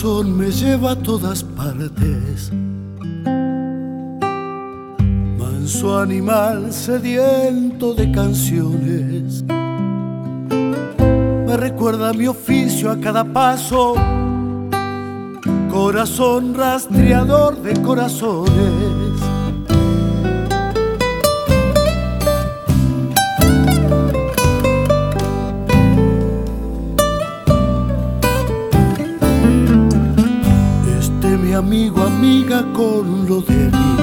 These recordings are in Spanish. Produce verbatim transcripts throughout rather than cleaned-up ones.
corazón me lleva a todas partes, manso animal sediento de canciones. Me recuerda mi oficio a cada paso, corazón rastreador de corazones. Mi amigo, amiga con lo de mí,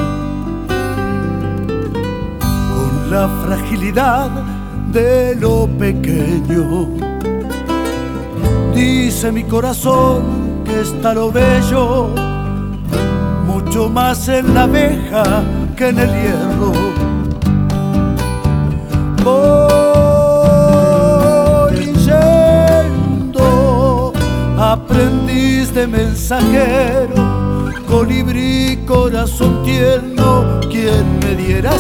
con la fragilidad de lo pequeño. Dice mi corazón que está lo bello, mucho más en la abeja que en el hierro. Voy yendo, aprendiz de mensajero, colibrí, corazón tierno, quien me diera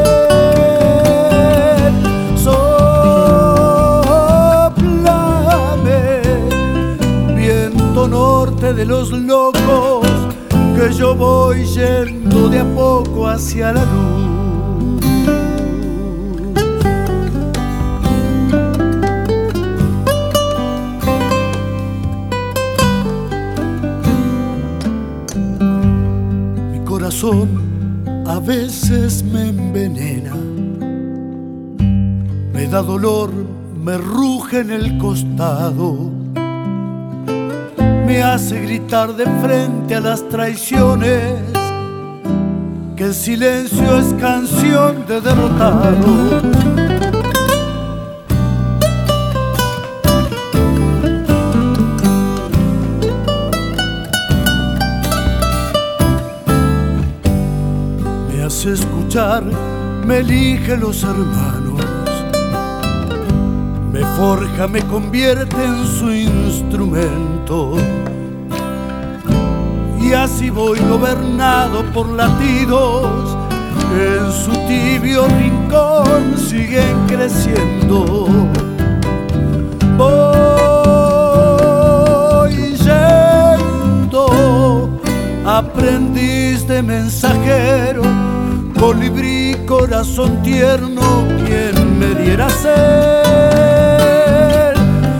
ser. Sóplame, viento norte de los locos, que yo voy yendo de a poco hacia la luz. A veces me envenena, me da dolor, me ruge en el costado, me hace gritar de frente a las traiciones, que el silencio es canción de derrotado. Escuchar, me elige los hermanos, me forja, me convierte en su instrumento, y así voy gobernado por latidos que en su tibio rincón siguen creciendo. Voy yendo, aprendiz de mensajero, colibrí, corazón tierno, quien me diera ser.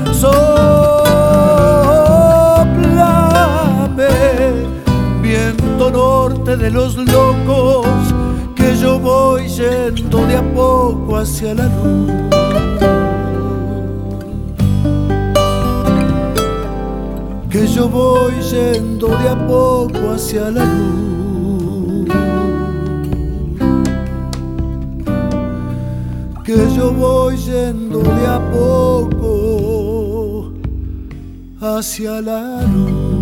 Sóplame, viento norte de los locos, que yo voy yendo de a poco hacia la luz. Que yo voy yendo de a poco hacia la luz. Que yo voy yendo de a poco hacia la luz.